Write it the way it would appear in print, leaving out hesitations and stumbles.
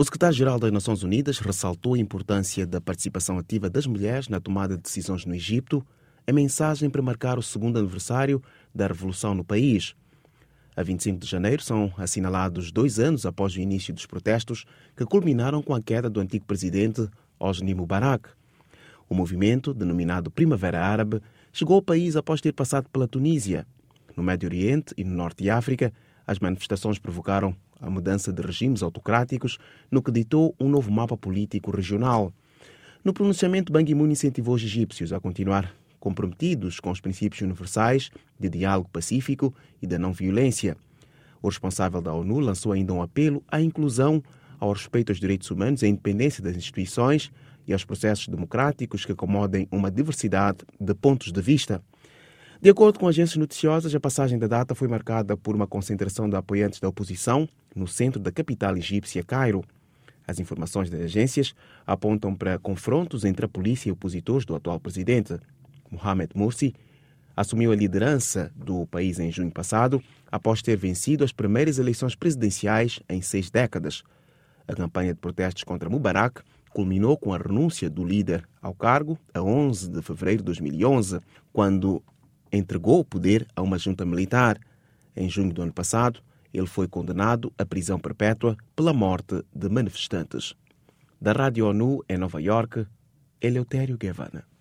O secretário-geral das Nações Unidas ressaltou a importância da participação ativa das mulheres na tomada de decisões no Egito, em mensagem para marcar o segundo aniversário da revolução no país. A 25 de janeiro são assinalados 2 anos após o início dos protestos que culminaram com a queda do antigo presidente Hosni Mubarak. O movimento, denominado Primavera Árabe, chegou ao país após ter passado pela Tunísia. No Médio Oriente e no Norte de África, as manifestações provocaram a mudança de regimes autocráticos, no que ditou um novo mapa político regional. No pronunciamento, Ban Ki-moon incentivou os egípcios a continuar comprometidos com os princípios universais de diálogo pacífico e da não-violência. O responsável da ONU lançou ainda um apelo à inclusão, ao respeito aos direitos humanos e à independência das instituições e aos processos democráticos que acomodem uma diversidade de pontos de vista. De acordo com agências noticiosas, a passagem da data foi marcada por uma concentração de apoiantes da oposição no centro da capital egípcia, Cairo. As informações das agências apontam para confrontos entre a polícia e opositores do atual presidente. Mohamed Morsi assumiu a liderança do país em junho passado, após ter vencido as primeiras eleições presidenciais em 6 décadas. A campanha de protestos contra Mubarak culminou com a renúncia do líder ao cargo a 11 de fevereiro de 2011, quando entregou o poder a uma junta militar. Em junho do ano passado, ele foi condenado à prisão perpétua pela morte de manifestantes. Da Rádio ONU em Nova Iorque, Eleutério Guevara.